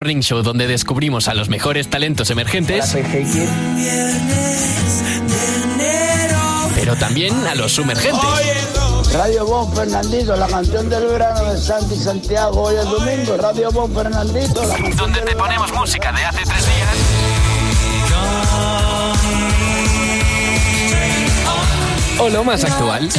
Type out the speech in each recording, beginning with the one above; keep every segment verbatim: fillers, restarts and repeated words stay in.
Morning Show, donde descubrimos a los mejores talentos emergentes. Hola, soy Heikki. Pero también a los sumergentes. Radio Bon Fernandito, la canción del verano de Santi Santiago. Hoy es domingo, Radio Bon Fernandito, la canción donde del te ponemos verano. música de hace tres días. O lo más actual.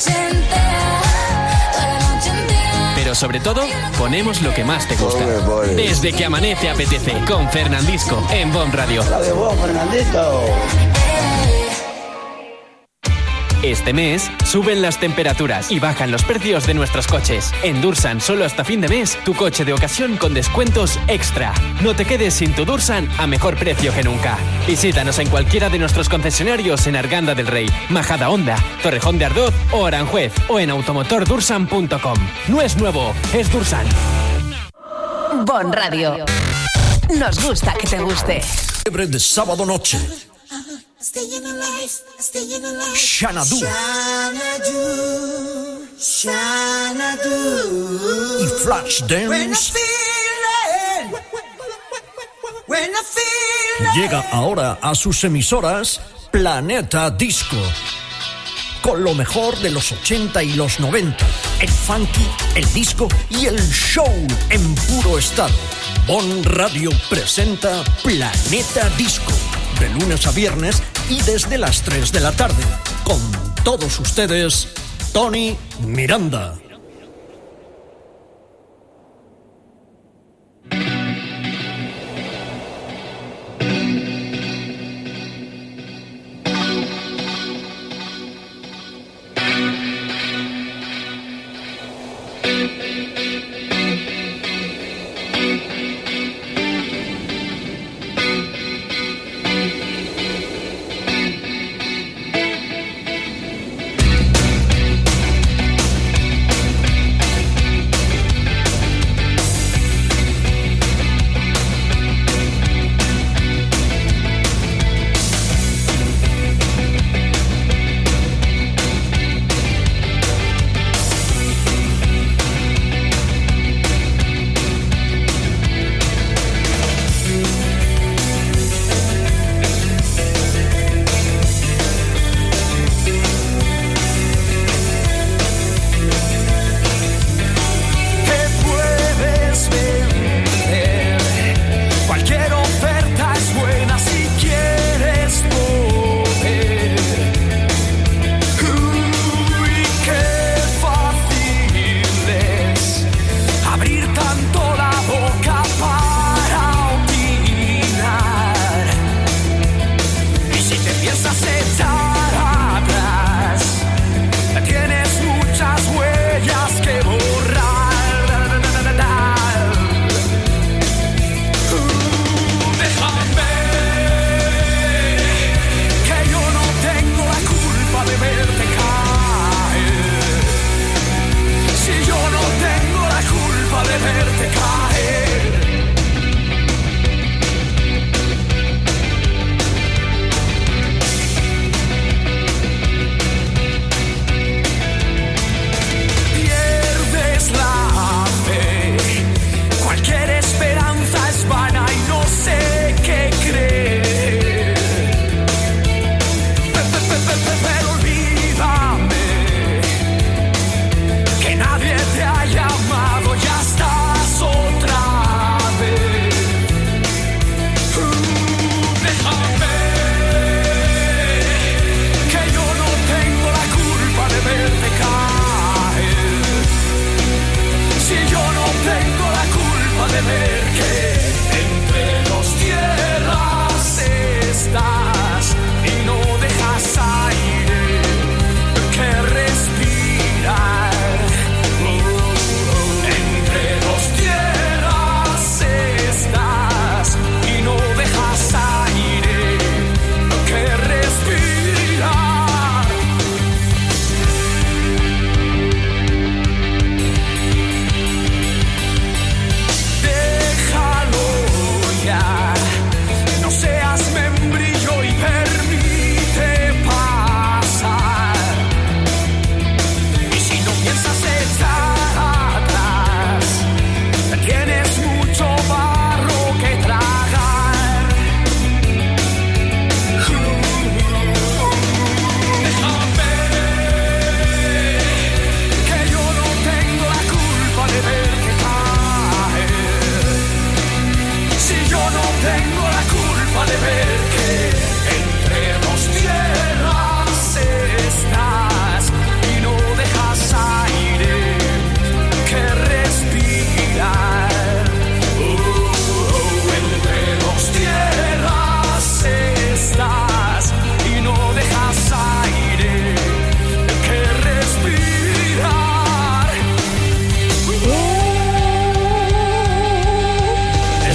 Pero sobre todo, ponemos lo que más te gusta. Desde que amanece apetece, con Fernandisco, en Bon Radio. Radio Bon Fernandito. Este mes suben las temperaturas y bajan los precios de nuestros coches. En Dursan, solo hasta fin de mes, tu coche de ocasión con descuentos extra. No te quedes sin tu Dursan a mejor precio que nunca. Visítanos en cualquiera de nuestros concesionarios en Arganda del Rey, Majada Honda, Torrejón de Ardoz o Aranjuez, o en automotor dursan punto com. No es nuevo, es Dursan. Bon Radio. Nos gusta que te guste. Fiebre de sábado noche. Xanadu y Flashdance llega ahora a sus emisoras Planeta Disco, con lo mejor de los ochenta y los noventa, el funky, el disco y el show en puro estado. Bon Radio presenta Planeta Disco, de lunes a viernes y desde las tres de la tarde. Con todos ustedes, Tony Miranda.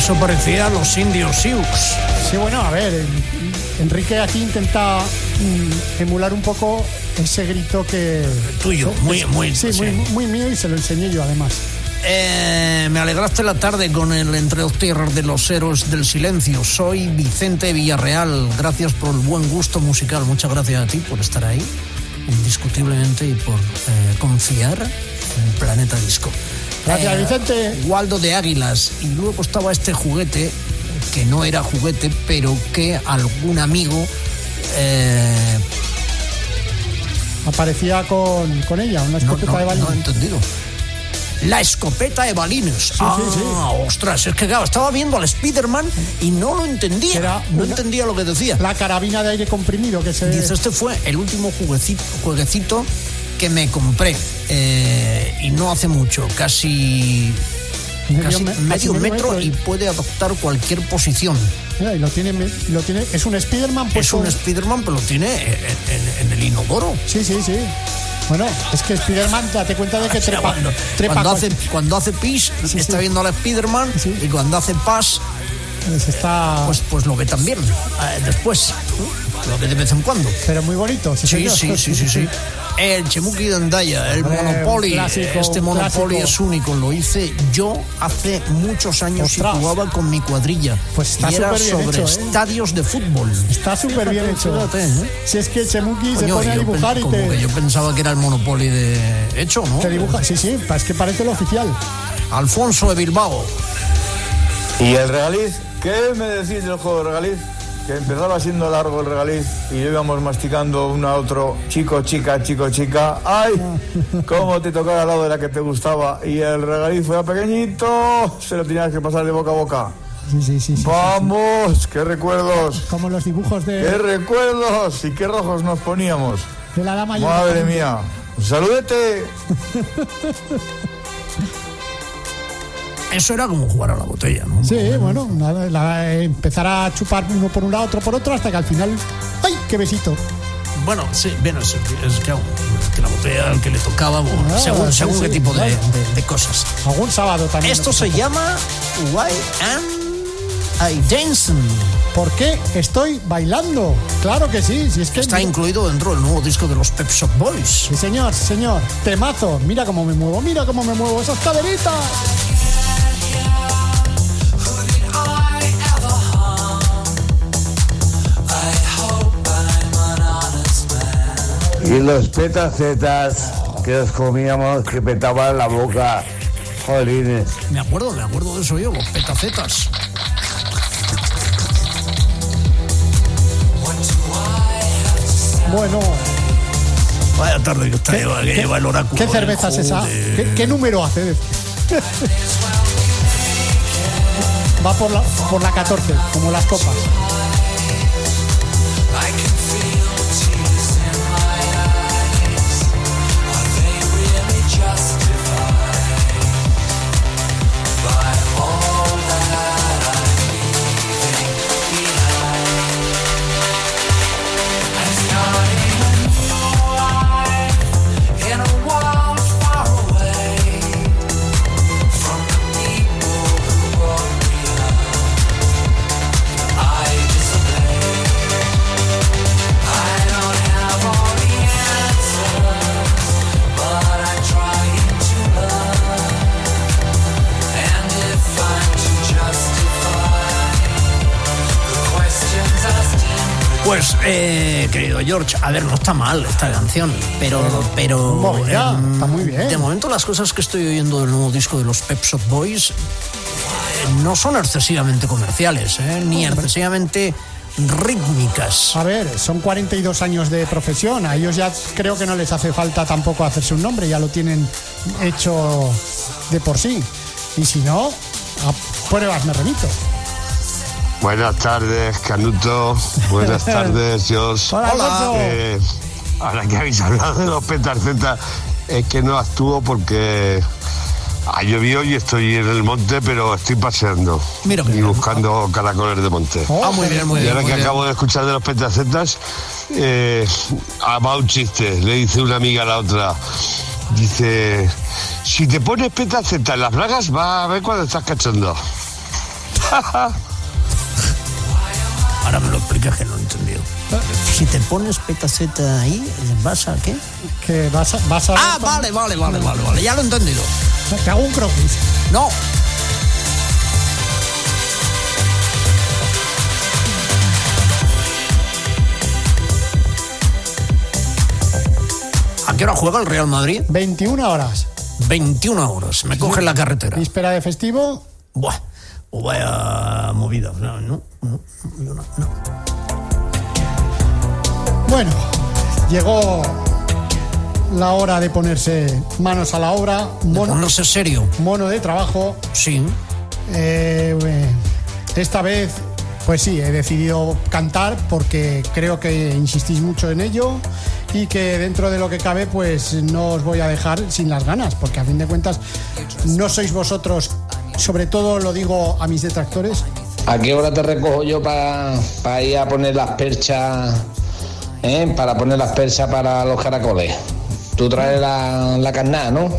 Eso parecía los indios Sioux. Sí, bueno, a ver, Enrique aquí intenta mm, emular un poco ese grito que... Tuyo, muy, muy... Sí, sí. Muy, muy mío, y se lo enseñé yo además. Eh, me alegraste la tarde con el Entre dos Tierras de los Héroes del Silencio. Soy Vicente Villarreal. Gracias por el buen gusto musical. Muchas gracias a ti por estar ahí, indiscutiblemente, y por eh, confiar en Planeta Disco. Gracias, eh, Vicente. Waldo de Águilas. Y luego estaba este juguete, que no era juguete, pero que algún amigo... Eh, aparecía con, con ella, una escopeta no, no, de balines. No he entendido. La escopeta de balines. Sí, ah, sí, sí. ostras, es que claro, estaba viendo al Spiderman y no lo entendía. Era no una, entendía lo que decía. La carabina de aire comprimido que se... Dice, este fue el último jueguecito, jueguecito que me compré. Eh, y no hace mucho, casi... Medio, casi me, medio casi metro, metro y puede adoptar cualquier posición. Mira, y lo tiene, lo tiene, es un Spiderman. Es un Spiderman, pero lo tiene en, en, en el inodoro. Sí, sí, sí. Bueno, es que Spiderman, date cuenta de que trepa. Cuando, trepa cuando, hace, cuando hace pis, sí, está sí. viendo al Spiderman, sí. Y cuando hace pas, pues, está... pues, pues lo ve también. Eh, después, lo ve de vez en cuando. Pero muy bonito. Sí, sí, sí, sí, sí, sí. El Chemuki de Andaya, el Hombre, Monopoly. Clásico, este Monopoly clásico. Es único. Lo hice yo hace muchos años. Ostras. Y jugaba con mi cuadrilla. Pues está y era bien sobre hecho, ¿eh? estadios de fútbol. Está súper bien hecho. Fíjate, ¿eh? Si es que el Chemuki Coño, se pone a dibujar pen, y como te... que yo pensaba que era el Monopoly de hecho, ¿no? Te dibuja, sí, sí, es que parece el oficial. Alfonso de Bilbao. ¿Y el regaliz? ¿Qué me decís del juego de regaliz? Que empezaba siendo largo el regaliz y íbamos masticando uno a otro, chico, chica, chico, chica. ¡Ay! ¿Cómo te tocaba al lado de la que te gustaba? Y el regaliz fue pequeñito, se lo tenías que pasar de boca a boca. Sí, sí, sí, sí, ¡vamos! Sí, sí. ¡Qué recuerdos! Como los dibujos de... ¡Qué recuerdos! Y qué rojos nos poníamos. De la dama. ¡Madre mía! ¡Un saludete! Eso era como jugar a la botella, ¿no? Sí, bueno, nada, la, empezar a chupar uno por un lado, otro por otro, hasta que al final... ¡Ay, qué besito! Bueno, sí, bueno, es, es que, que la botella al que le tocaba, bueno, ah, según, sí, según sí, qué tipo claro. de, de, de cosas. Algún sábado también. Esto se llama Why Am I Dancing? ¿Por qué estoy bailando? Claro que sí, si es que... Está incluido dentro del nuevo disco de los Pet Shop Boys. Sí, señor, sí, señor. Temazo. Mira cómo me muevo, mira cómo me muevo esas caderitas. Y los petacetas que nos comíamos, que petaban la boca. Jolines. Me acuerdo, me acuerdo de eso yo, los petacetas. Bueno. Vaya tarde que está, ¿Qué, lleva, que qué, lleva el oráculo. ¿Qué cerveza es esa? ¿Qué, ¿Qué número hace? Va por la, por la catorce, como las copas. Pues, eh, querido George, a ver, no está mal esta canción, pero... pero bueno, ya, eh, está muy bien. De momento las cosas que estoy oyendo del nuevo disco de los Pet Shop Boys eh, no son excesivamente comerciales, eh, ni excesivamente rítmicas. A ver, son cuarenta y dos años de profesión, a ellos ya creo que no les hace falta tampoco hacerse un nombre, ya lo tienen hecho de por sí. Y si no, a pruebas me remito. Buenas tardes, Canuto. Buenas tardes, George. Hola. Hola. Eh, ahora que habéis hablado de los petacetas, es que no actúo porque ha llovido y estoy en el monte, pero estoy paseando. Mira, y buscando caracoles de monte. Oh, ah, muy bien, muy bien. Y ahora muy que bien. acabo de escuchar de los petacetas, eh, va un chiste. Le dice una amiga a la otra. Dice, si te pones petacetas en las bragas, va a ver cuando estás cachondo. Ahora me lo explicas que no he entendido. Si te pones petaceta ahí, ¿vas a qué? Que vas a... Vas a ah, vale, vale, vale, vale, vale, ya lo he entendido. Te hago un croquis. No. ¿A qué hora juega el Real Madrid? veintiuna horas. veintiuna horas. Me coge la carretera. Víspera de festivo. Buah. O vaya movida. No, no, no, no, no. Bueno, llegó la hora de ponerse manos a la obra. Mono, de ponerse serio. Mono de trabajo. Sí. Eh, esta vez, pues sí, he decidido cantar porque creo que insistís mucho en ello y que dentro de lo que cabe, pues no os voy a dejar sin las ganas, porque a fin de cuentas no sois vosotros, sobre todo lo digo a mis detractores. ¿A qué hora te recojo yo para pa ir a poner las perchas, eh? para poner las perchas para los caracoles? Tú traes la, la carnada, ¿no?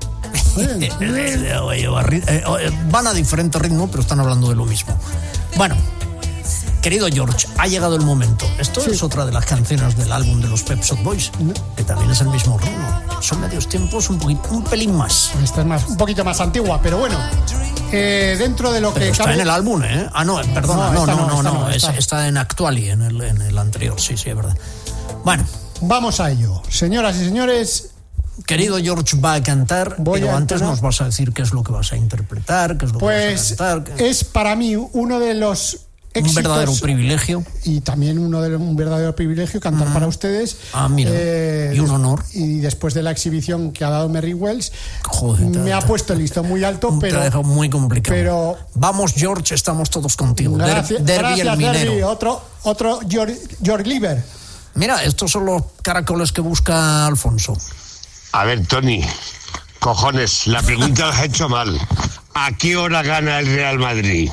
Van a diferente ritmo, pero están hablando de lo mismo. Bueno, querido George, ha llegado el momento. Esto sí. Es otra de las canciones del álbum de los Pet Shop Boys, que también es el mismo ritmo. Son medios tiempos, un, poquito, un pelín más. Esta es más, un poquito más antigua, pero bueno. Eh, dentro de lo pero que está cabe... en el álbum, ¿eh? Ah, no, perdona, no, no, no, no, no, no es, está en Actuali, en el, en el anterior, sí, sí, es verdad. Bueno. Vamos a ello. Señoras y señores... Querido George va a cantar, Voy pero a antes cantar. Nos vas a decir qué es lo que vas a interpretar, qué es lo pues que vas a cantar. Pues es para mí uno de los éxitos, un verdadero privilegio. Y también uno de un verdadero privilegio cantar mm. para ustedes. Ah, mira, eh, y un honor. Y después de la exhibición que ha dado Merry Wells, Joder, me ha puesto el listón muy alto, te pero... Te ha dejado muy complicado. Pero, Vamos, George, estamos todos contigo. Gracias, Der, Derby gracias, el minero. Derby. Otro, otro George, George Lieber. Mira, estos son los caracoles que busca Alfonso. A ver, Tony, cojones, la pregunta la has hecho mal. ¿A qué hora gana el Real Madrid?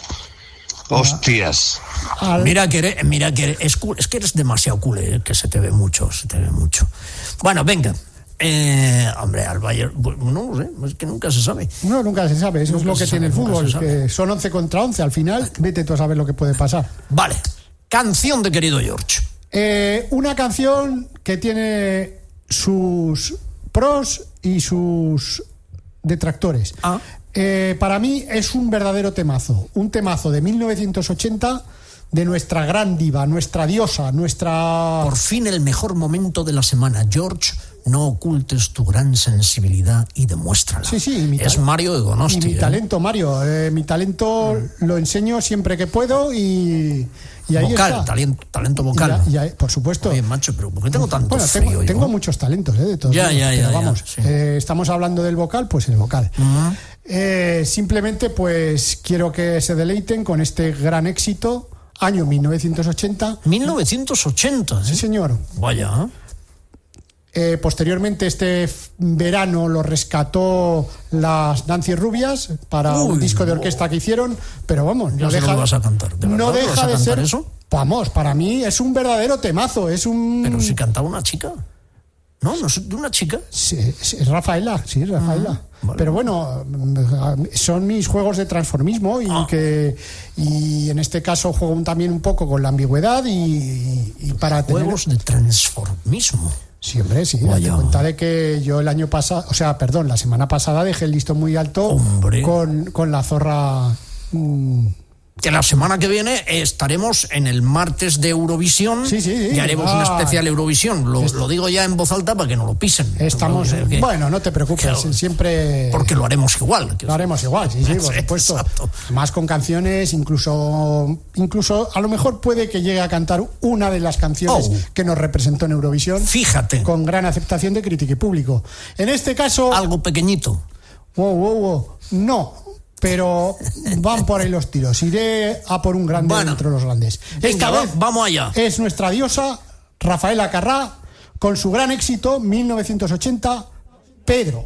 Hostias. Al... Mira que eres, mira que eres, es, es que eres demasiado culé, que se te ve mucho, se te ve mucho. Bueno, venga. Eh, hombre, al Bayern, no lo sé, es que nunca se sabe. No, nunca se sabe, eso nunca es lo que tiene sabe, el fútbol, que son once contra once, al final, vete tú a saber lo que puede pasar. Vale, canción de querido George. Eh, una canción que tiene sus pros y sus detractores. Ah. Eh, para mí es un verdadero temazo, un temazo de mil novecientos ochenta de nuestra gran diva, nuestra diosa, nuestra... Por fin el mejor momento de la semana, George, no ocultes tu gran sensibilidad y demuéstrala. Sí, sí, mi es Mario de Donosti. Y mi ¿eh? talento, Mario, eh, mi talento mm. lo enseño siempre que puedo y... Y ahí vocal, está. Talento, talento vocal. Ya, ya, por supuesto. Oye, macho, pero ¿por qué tengo tanto bueno, frío? Tengo, yo? tengo muchos talentos, ¿eh? De todos ya, modos, ya, pero ya, vamos, ya, sí. eh, estamos hablando del vocal, pues el vocal. Uh-huh. Eh, simplemente, pues quiero que se deleiten con este gran éxito, año mil novecientos ochenta. mil novecientos ochenta, ¿eh? Sí, señor. Vaya. Eh, posteriormente, este verano lo rescató las Nancy Rubias para Uy, un disco de orquesta que hicieron, pero vamos, no deja, lo vas a cantar. ¿De no deja vas a de cantar ser eso? Vamos, para mí es un verdadero temazo, es un... Pero si cantaba una chica. No, no es de una chica. Sí, es Rafaela, sí, es Rafaela. Uh-huh. Vale. Pero bueno, son mis juegos de transformismo y ah. que y en este caso juego también un poco con la ambigüedad y, y para juegos tener... de transformismo. Sí, hombre, sí, date cuenta de que yo el año pasado, o sea, perdón, la semana pasada dejé el listón muy alto hombre. con con la zorra. Mmm, que la semana que viene estaremos en el martes de Eurovisión sí, sí, sí. y haremos ah, una especial Eurovisión. Lo, lo digo ya en voz alta para que no lo pisen. Estamos, no, que, bueno, no te preocupes, que, siempre... Porque lo haremos igual. Lo haremos igual, sí, sí, por supuesto. Exacto. Más con canciones, incluso, incluso a lo mejor puede que llegue a cantar una de las canciones oh. que nos representó en Eurovisión. Fíjate. Con gran aceptación de crítica y público. En este caso... Algo pequeñito. Wow, wow, wow. No. Pero van por ahí los tiros. Iré a por un grande bueno, entre los grandes. Venga, Esta va, vez vamos allá. Es nuestra diosa, Rafaela Carrà, con su gran éxito, mil novecientos ochenta, Pedro.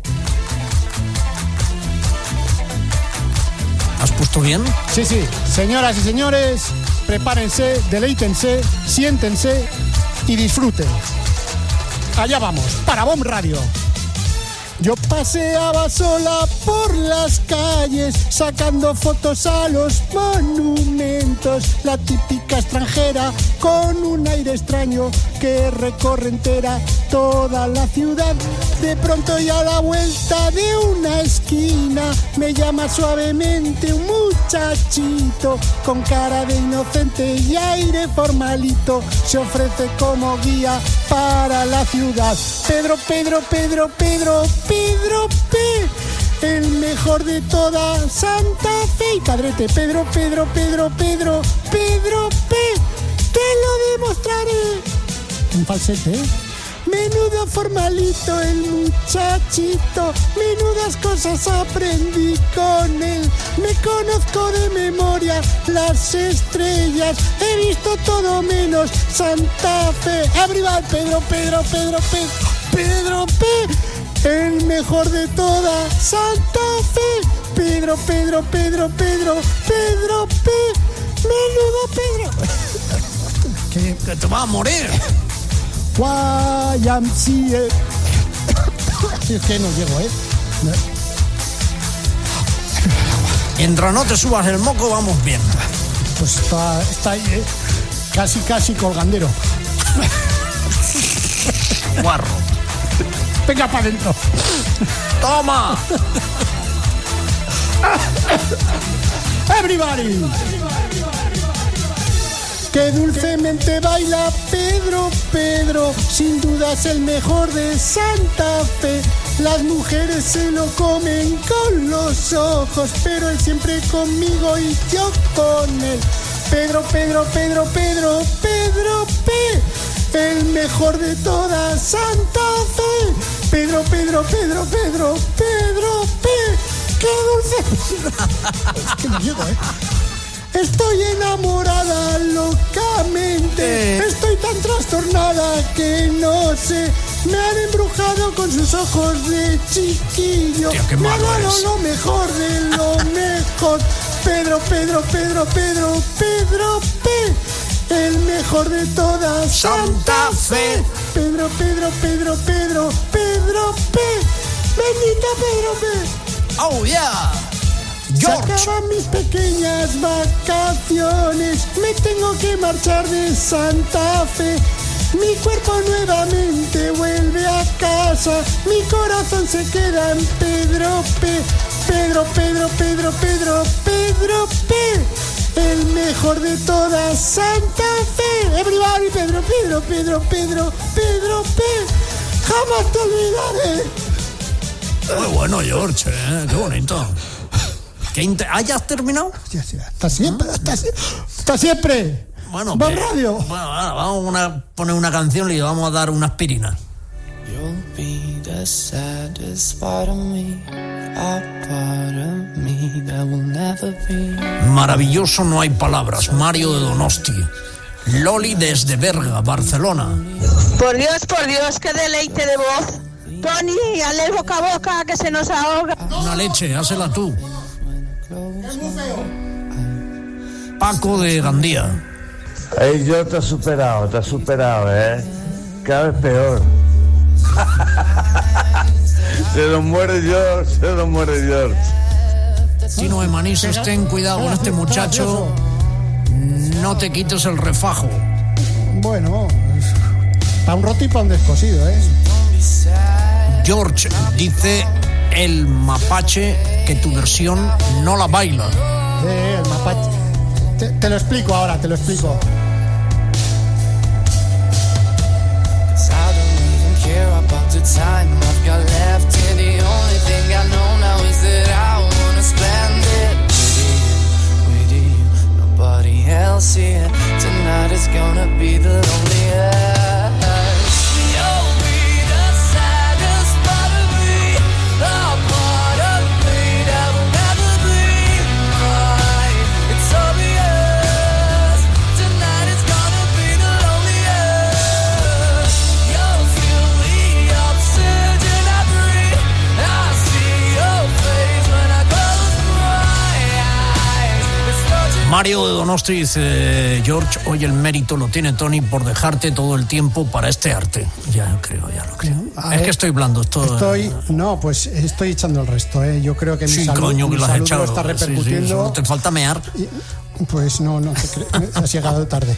¿Has puesto bien? Sí, sí. Señoras y señores, prepárense, deleítense, siéntense y disfruten. Allá vamos, para Bomb Radio. Yo paseaba sola por las calles, sacando fotos a los monumentos. La típica extranjera con un aire extraño que recorre entera toda la ciudad. De pronto y a la vuelta de una esquina me llama suavemente un muchachito con cara de inocente y aire formalito. Se ofrece como guía para la ciudad. Pedro, Pedro, Pedro, Pedro, Pedro P, el mejor de toda Santa Fe. Y padrete, Pedro, Pedro, Pedro, Pedro, Pedro P, te lo demostraré. Un falsete, ¿eh? Menudo formalito el muchachito, menudas cosas aprendí con él. Me conozco de memoria las estrellas, he visto todo menos Santa Fe. Arriba Pedro, Pedro, Pedro, Pedro, Pedro P, el mejor de toda Santa Fe. Pedro, Pedro, Pedro, Pedro, Pedro P, menudo Pedro. Que, que te vas a morir. Y M C A. Si es que no llego, ¿eh? Mientras no te subas el moco, vamos bien. Pues está, está ahí, ¿eh? Casi, casi colgandero. Guarro. Venga para adentro. ¡Toma! Everybody. Que dulcemente baila Pedro, Pedro, sin duda es el mejor de Santa Fe. Las mujeres se lo comen con los ojos, pero él siempre conmigo y yo con él. Pedro, Pedro, Pedro, Pedro, Pedro P, el mejor de toda Santa Fe. Pedro, Pedro, Pedro, Pedro, Pedro P, qué dulce. Es que no llego, ¿eh? Estoy enamorada locamente, eh. Estoy tan trastornada que no sé. Me han embrujado con sus ojos de chiquillo. Tío, me ha dado eres. lo mejor de lo mejor. Pedro, Pedro, Pedro, Pedro, Pedro P, el mejor de toda Santa Fe. Pedro, Pedro, Pedro, Pedro, Pedro P, bendito Pedro P. Oh yeah. Se acaban mis pequeñas vacaciones, me tengo que marchar de Santa Fe. Mi cuerpo nuevamente vuelve a casa, mi corazón se queda en Pedro P. Pedro, Pedro, Pedro, Pedro, Pedro P, el mejor de toda Santa Fe. Everybody, Pedro, Pedro, Pedro, Pedro, Pedro P, jamás te olvidaré. Muy bueno, George, ¿eh? Qué bonito. ¿Que inter- ¿Hayas terminado? Ya, ya, hasta siempre, hasta, hasta siempre. Bueno, Bon que- Radio. Bueno, ahora vamos a una- poner una canción y le vamos a dar una aspirina. You'll be the saddest part of me, a part of me that will never be. Maravilloso, no hay palabras. Mario de Donosti. Loli desde Berga, Barcelona. Por Dios, por Dios, qué deleite de voz. Tony, ale boca a boca que se nos ahoga. Una leche, házela tú. Paco de Gandía. Ey, yo te he superado, te he superado, ¿eh? Cada vez peor. Se nos muere George, se nos muere George. Tino de Manises, ten cuidado con este muchacho. No te quites el refajo. Bueno, para un roto y para un descosido, ¿eh? George dice el mapache que tu versión no la baila. Eh, el mapache. Te, te lo explico ahora, te lo explico. The time I've got left here, the only thing I know now is that I wanna spend it with you, with you, nobody else here. Tonight is gonna be the loneliest. You'll be the saddest part of me, a part of me that will never be mine. It's obvious. Tonight is gonna be the loneliest. You'll feel the oxygen I breathe. I see your face when I close my eyes. It's touching. Mario de Donosti dice, George, hoy el mérito lo tiene Tony por dejarte todo el tiempo para este arte. Ya lo creo, ya lo creo. A es ver, que estoy blando. Esto, Estoy, no, pues estoy echando el resto, ¿eh? Yo creo que mi sí, salud, coño, que mi lo has salud echado. lo está repercutiendo. Sí, sí, solo te falta mear. Y, pues no, no, te cre- has llegado tarde.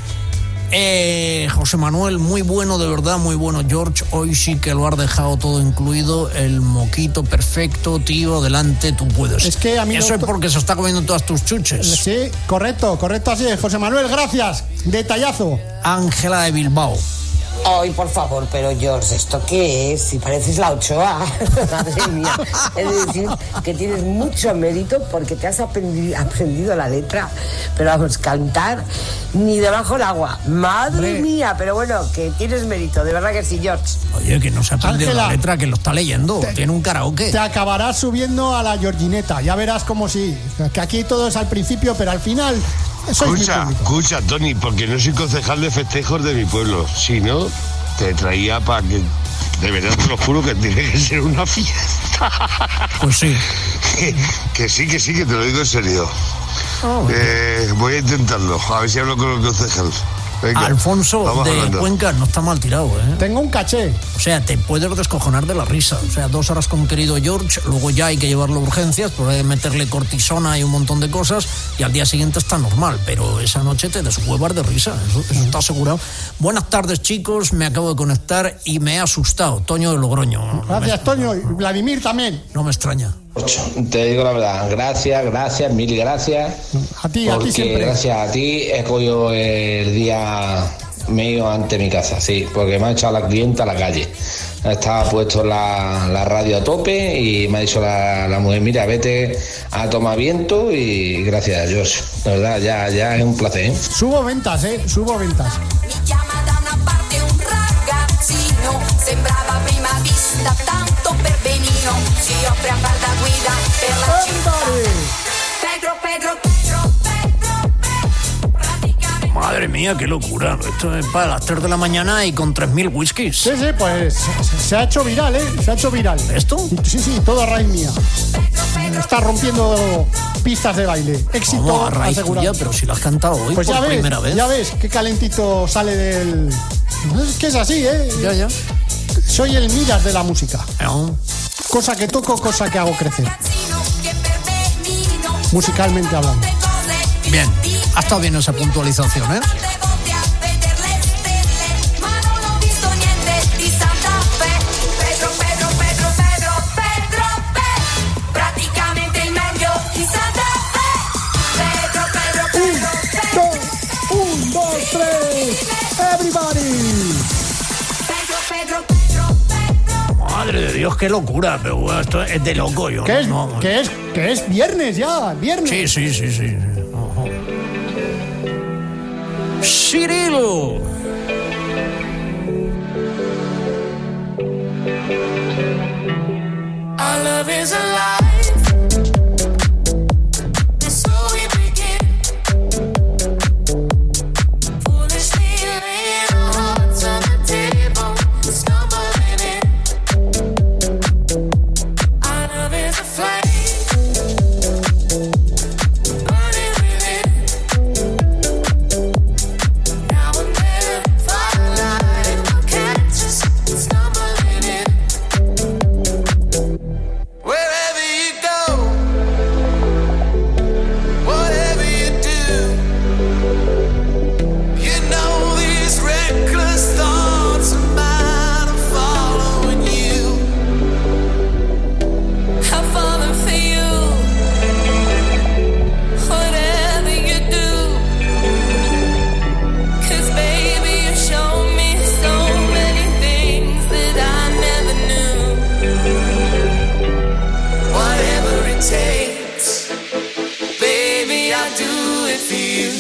Eh, José Manuel, muy bueno, de verdad, muy bueno, George. Hoy sí que lo has dejado todo incluido. El moquito perfecto, tío, adelante, tú puedes. Es que a mí Eso no- es porque se está comiendo todas tus chuches. Sí, correcto, correcto, así es. José Manuel, gracias. Detallazo. Ángela de Bilbao. Ay, por favor, pero George, ¿esto qué es? Si pareces la Ochoa. Madre mía. Es decir, que tienes mucho mérito porque te has aprendi- aprendido la letra, pero vamos, cantar ni debajo del agua. Madre Hombre. mía, pero bueno, que tienes mérito, de verdad que sí, George. Oye, que no se ha aprendido Ángela. la letra, que lo está leyendo. Te- Tiene un karaoke. Te acabarás subiendo a la Georgineta. Ya verás como sí. Que aquí todo es al principio, pero al final. Sois mi Escucha, público. escucha, Tony, porque no soy concejal de festejos de mi pueblo. Si no, te traía para que. De verdad te lo juro que tiene que ser una fiesta. Pues sí. que, que sí, que sí, que te lo digo en serio. Oh, Eh, voy a intentarlo, a ver si hablo con el concejal. Venga, Alfonso vamos de hablando. Cuenca no está mal tirado, ¿eh? Tengo un caché. O sea, te puedes descojonar de la risa. O sea, dos horas con querido George, luego ya hay que llevarlo a urgencias, pero hay que meterle cortisona y un montón de cosas, y al día siguiente está normal, pero esa noche te deshuevas de risa, eso, eso está asegurado. Buenas tardes, chicos, me acabo de conectar y me he asustado. Toño de Logroño. No Gracias, me, Toño. Y Vladimir también. no me extraña. Te digo la verdad, gracias, gracias, mil gracias. A ti, a ti Porque siempre. gracias a ti he cogido el día mío ante mi casa, sí, porque me ha echado la clienta a la calle. Estaba puesto la, la radio a tope y me ha dicho la, la mujer, mira, vete a tomar viento, y gracias a Dios. De verdad, ya, ya es un placer, ¿eh? Subo ventas, ¿eh? Subo ventas. Mi chiama da una parte un ragazzino, sembrava a prima vista tanto per benino, si offre a far da guida per la città. Pedro, Pedro, Pedro, Pedro, Pedro, praticamente. Madre mía, qué locura. Esto es para las tres de la mañana y con tres mil whiskies. Sí, sí, pues se, se ha hecho viral, ¿eh? Se ha hecho viral. ¿Esto? Sí, sí, todo a raíz mía. Está rompiendo pistas de baile. Éxito ¿Cómo? A raíz asegurado. tuya, pero si lo has cantado hoy Pues por ya ves, primera vez. ya ves, qué calentito sale del... Es que es así, ¿eh? Ya, ya. Soy el Midas de la música. No. Cosa que toco, cosa que hago crecer. Musicalmente hablando. Bien, ha estado bien esa puntualización, ¿eh? Pedro, Pedro, Pedro, Pedro, Pedro, Pedro, praticamente il meglio di Santa Fe. Pedro, Pedro, Pedro, Pedro, Un, dos, tres. Everybody. Pedro, Pedro, Pedro, Pedro. Madre de Dios, qué locura. Pero bueno, esto es de loco, yo. Que es, no, no. que es, que es viernes ya, viernes. Sí, sí, sí, sí. Ojo. Cirilo. Our love is alive. And so we begin. Foolishly laying our hearts on the table, stumbling in. Our love is a flame, burning within. Now and then, firelight will catch us stumbling in. Wherever you go, whatever you do, you know these reckless thoughts of mine are following you. I'm falling for you. Whatever you do, 'cause baby you show me so many things that I never knew. Whatever it takes, baby, I'll do it for you.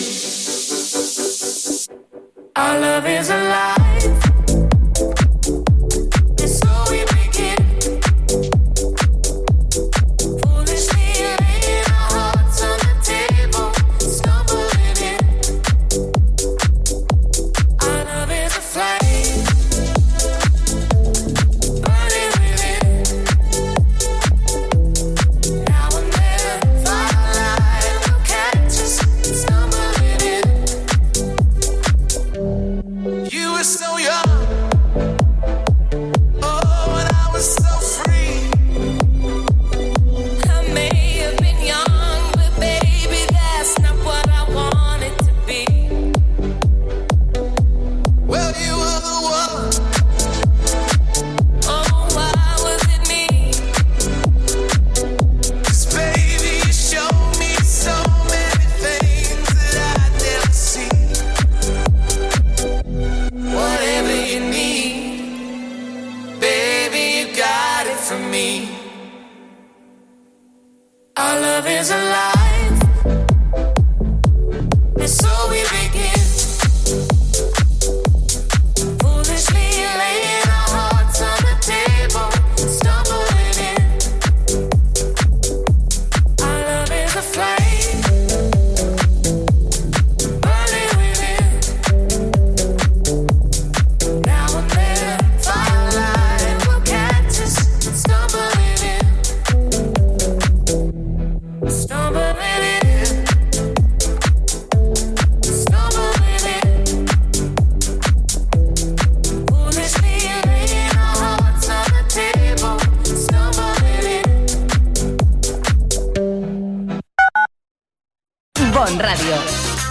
Our love is alive, and so we begin. Foolishly laying our hearts on the table, stumbling in. Our love is a flame, burning within. Now and then, firelight will catch us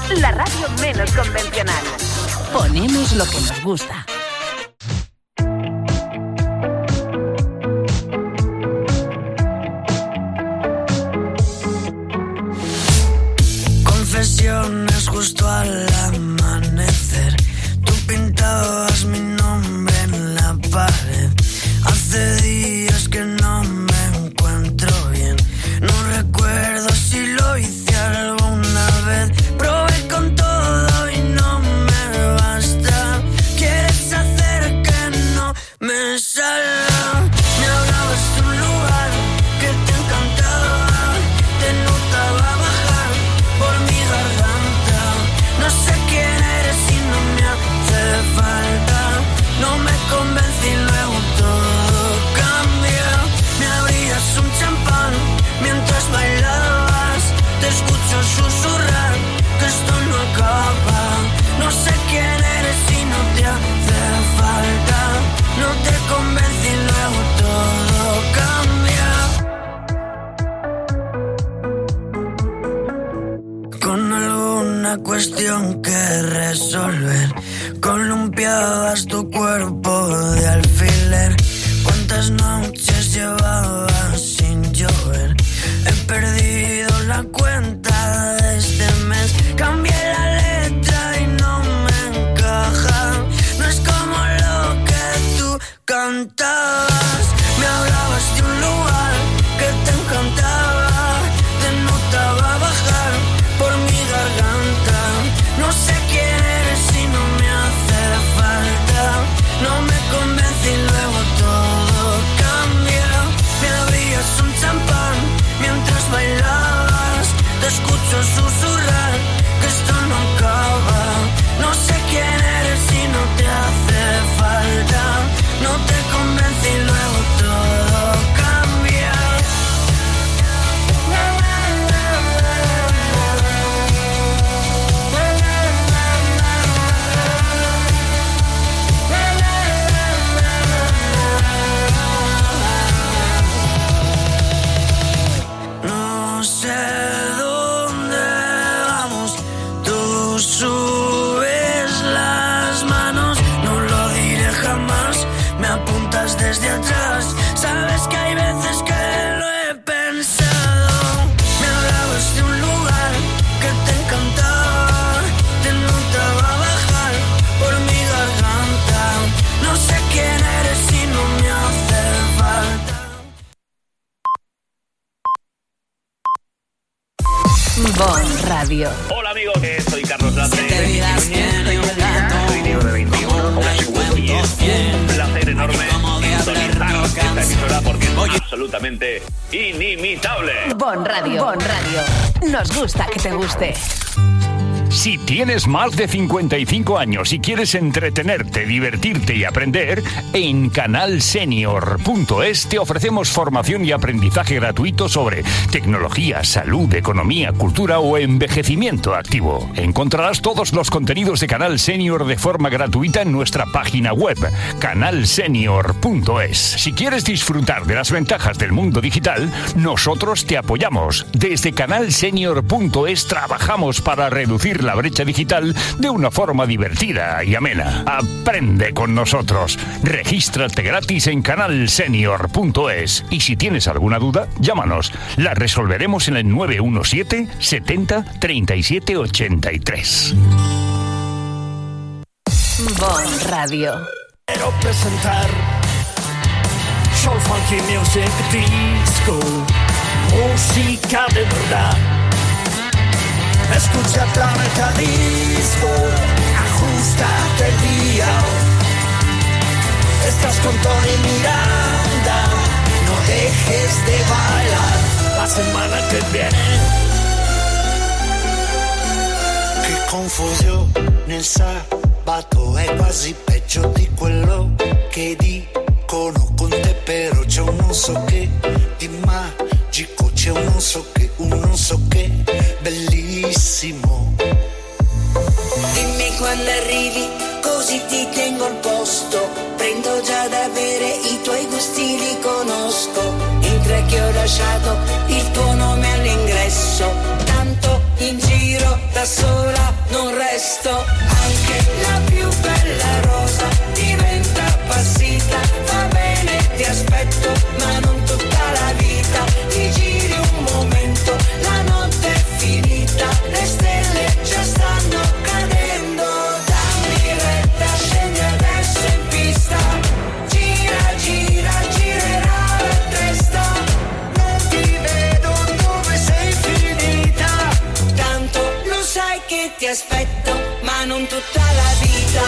la radio menos convencional. Ponemos lo que nos gusta. Confesiones justo al amanecer. Tú pintabas mi nombre en la pared. Hace días que no me encuentro bien. No recuerdo si lo hice alguna vez. Probé con todo y no me basta. Quieres hacer que no me salga. Me hablabas de un lugar que te encantaba. Te notaba bajar por mi garganta. No sé quién eres y no me hace falta. No me convencí y luego todo cambia. Me abrías un champán mientras bailabas. Te escucho susurrar que esto no acaba. No sé quién eres y no te hace falta. No te convencí y luego todo cambia. Con alguna cuestión que resolver, columpiabas tu cuerpo de alfiler. ¿Cuántas noches llevabas sin llover? He perdido la cuenta de este mes. Cambié la letra y no me encaja. No es como lo que tú cantabas. Me hablabas de un lugar que te encantaba. Te notaba bajar por mi garganta. No sé quién eres y no me hace falta. No me convence y luego todo cambia. Me abrías un champán mientras bailabas. Te escucho susurrar que esto no acaba. No sé quién eres y no te hace falta. No te convence y luego todo cambia. No sé dónde vamos, tú subes las manos, no lo diré jamás, me apuntas desde atrás, sabes que hay veces que lo he pensado, me hablabas de un lugar que te encantaba, te notaba bajar por mi garganta, no sé quién eres y no me hace falta. Bon Radio. Hola amigos, eh, soy Carlos Latre. Soy Diego de veintiuno. Y es un placer enorme sintonizar esta emisora porque es absolutamente inimitable. Bon Radio. Bon Radio. Nos gusta que te guste. Si tienes más de cincuenta y cinco años y quieres entretenerte, divertirte y aprender, en canal senior punto es te ofrecemos formación y aprendizaje gratuito sobre tecnología, salud, economía, cultura o envejecimiento activo. Encontrarás todos los contenidos de Canal Senior de forma gratuita en nuestra página web, canal senior punto es. Si quieres disfrutar de las ventajas del mundo digital, nosotros te apoyamos. Desde canal senior punto es trabajamos para reducir la brecha digital de una forma divertida y amena. Aprende con nosotros. Regístrate gratis en canal senior punto es y si tienes alguna duda, llámanos. La resolveremos en el nueve uno siete setenta treinta y siete ochenta y tres. Bon Radio. Quiero presentar Soul Funky Music Disco, música de verdad. Escucha Planeta Disco, ajustate el día. Estás con Tony Miranda, no dejes de bailar la semana che viene. Che confusione, il sabato è quasi peggio di quello che dicono con te, però c'è un non so che di magico, c'è un non so che, un non so che bellissimo. Dimmi quando arrivi, così ti tengo al posto. Prendo già da bere, i tuoi gusti li conosco. In tre che ho lasciato il tuo nome all'ingresso. Tanto in giro giro da sola non resto. Anche la più bella rosa diventa appassita. Va bene, ti aspetto, ma non tutta la vita. Ti giri un momento, la notte è finita, le stelle già stanno cadendo. Dammi retta, scendi adesso in pista. Gira, gira, girerà la testa. Non ti vedo dove sei finita. Tanto lo sai che ti aspetto, ma non tutta la vita.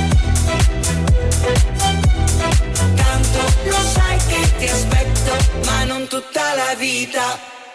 Tanto lo sai che ti aspetto, ma non tutta la vita.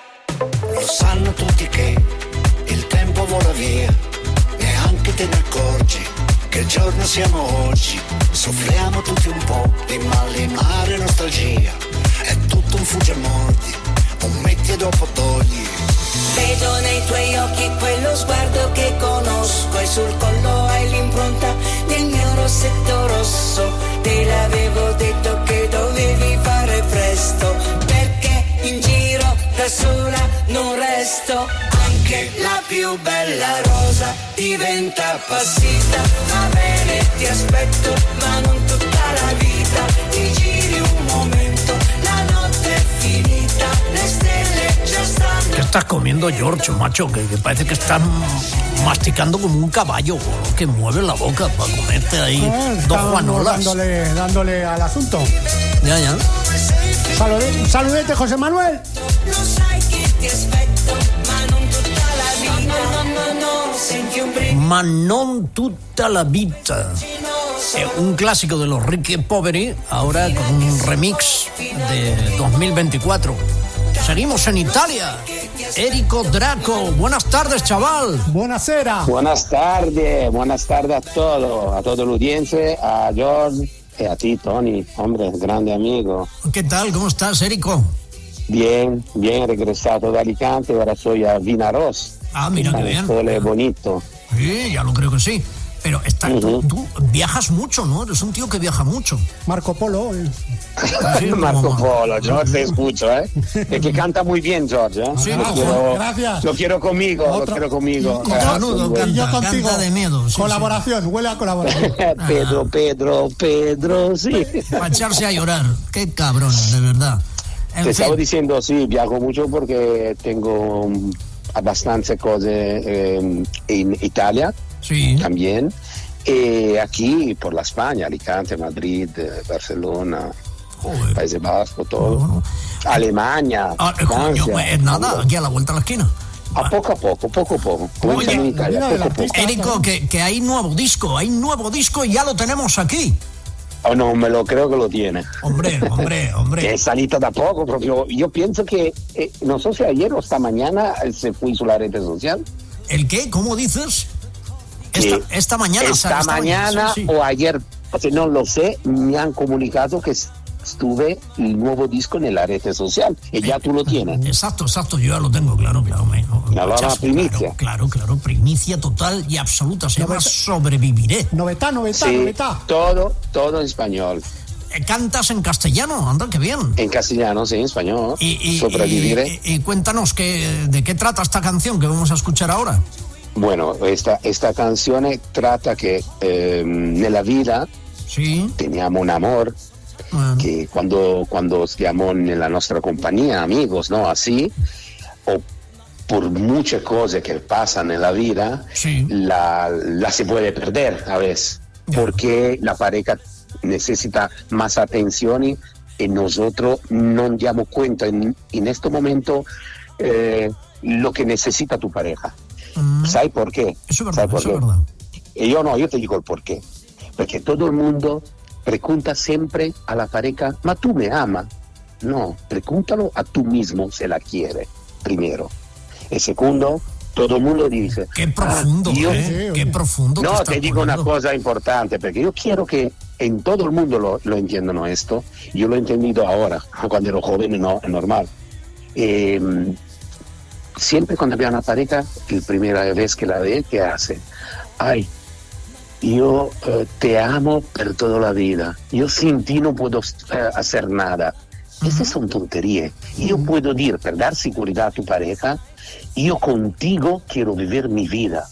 Lo sanno tutti che il tempo vola via, neanche te ne accorgi che giorno siamo oggi. Soffriamo tutti un po' di malinare e nostalgia, è tutto un fugge e mordi, un metti e dopo togli. Vedo nei tuoi occhi quello sguardo che conosco e sul collo hai l'impronta del mio rossetto rosso. Te l'avevo detto che dovevi fare presto, perché in giro da sola non resto. Anche la più bella rosa diventa appassita. Va bene, ti aspetto, ma non tutta la vita. Ti giri un momento, la notte è finita, le stelle già stanno. ¿Qué estás comiendo, George, macho? Que, que parece que estás masticando como un caballo, que mueve la boca para comerte ahí Eh, dos estamos juanolas. Dándole, dándole al asunto. Ya, ya. Salude- un saludete, José Manuel. Lo sai che ti aspetto, ma non tutta la vita. No, no, no, no, senti un brivido. Ma non tutta la vita. Eh, un clásico de los Ricky Poveri, ahora con un remix de dos mil veinticuatro. Seguimos en Italia. Érico Draco, buenas tardes, chaval. Buonasera. Buenas tardes, buenas tardes a todos, a toda la audiencia, a George y a ti, Tony, hombre, grande amigo. ¿Qué tal? ¿Cómo estás, Érico? Bien, bien, regresado de Alicante, ahora soy a Vinaroz. Ah, mira qué bien. El sol es bonito. Sí, ya lo creo que sí. Pero está, tú, tú viajas mucho, ¿no? Eres un tío que viaja mucho. Marco Polo. eh. Marco Polo, George, te escucho, ¿eh? Es que canta muy bien, George, ¿eh? Sí, lo, gracias, quiero, gracias. lo quiero conmigo, Otro- lo quiero conmigo. Y, Ah, otro- sí, y yo canta, contigo. canta de miedo, sí, Colaboración, huele a colaboración. Pedro, Pedro, Pedro, sí. Para echarse a llorar. Qué cabrón, de verdad. En Te fin. estaba diciendo, sí, viajo mucho porque tengo mm, bastantes cosas eh, en Italia también. Y aquí por la España, Alicante, Madrid, eh, Barcelona, Países Bajos, todo. Alemania, Ah, eh, coño, Francia. pues nada, aquí a la vuelta de la esquina. A poco a poco, poco a poco. Como dicen en Italia, poco a poco. Érico, que, que hay nuevo disco, hay nuevo disco y ya lo tenemos aquí. Oh, no, me lo creo que lo tiene. Hombre, hombre, hombre. Que es salito da poco, proprio. Yo pienso que, eh, no sé si ayer o esta mañana eh, se fue su la red social. ¿El qué? ¿Cómo dices? Esta, que esta mañana. Esta, esta mañana, sí, sí. o ayer, o sea, no lo sé, me han comunicado que estuve el nuevo disco en la red social. Y ya tú lo tienes. Exacto, exacto, yo ya lo tengo, claro, claro. Me, no, La muchas- nueva primicia. Claro, claro, claro, primicia total y absoluta. Se llama Sobreviviré. Novetá, novetá, Sí, novetá. todo, todo en español. Eh, ¿Cantas en castellano? Anda, qué bien. En castellano, sí, en español. Y, y- Sobreviviré. y- y cuéntanos que, de qué trata esta canción que vamos a escuchar ahora. Bueno, esta, esta canzone tratta che eh, nella vita sì. teniamo un amor che quando, quando stiamo nella nostra compagnia, amigos, ¿no? Así, o por muchas cosas que pasan en la vida, la, la se puede perder a veces, porque la pareja necesita más atención y, y nosotros no damos cuenta en, en este momento eh, lo que necesita tu pareja. ¿Sabes por qué? Eso es verdad, ¿Sabes por eso qué? es verdad. Y yo no, yo te digo el por qué. Porque todo el mundo pregunta siempre a la pareja, ¿ma tú me amas? No, pregúntalo a tú mismo si la quiere, primero. Y segundo, todo el mundo dice... Qué profundo, "Ah, yo-". ¿eh? Qué profundo. No, estás te digo una poniendo. cosa importante, porque yo quiero que en todo el mundo lo, lo entiendan esto. Yo lo he entendido ahora, cuando era joven no, es normal. Eh, siempre cuando veo a una pareja, la primera vez que la ve, ¿qué hace? Ay, yo eh, te amo por toda la vida. Yo sin ti no puedo eh, hacer nada. Estas son tonterías. Yo puedo decir, para dar seguridad a tu pareja, Io contigo quiero vivere mi vida.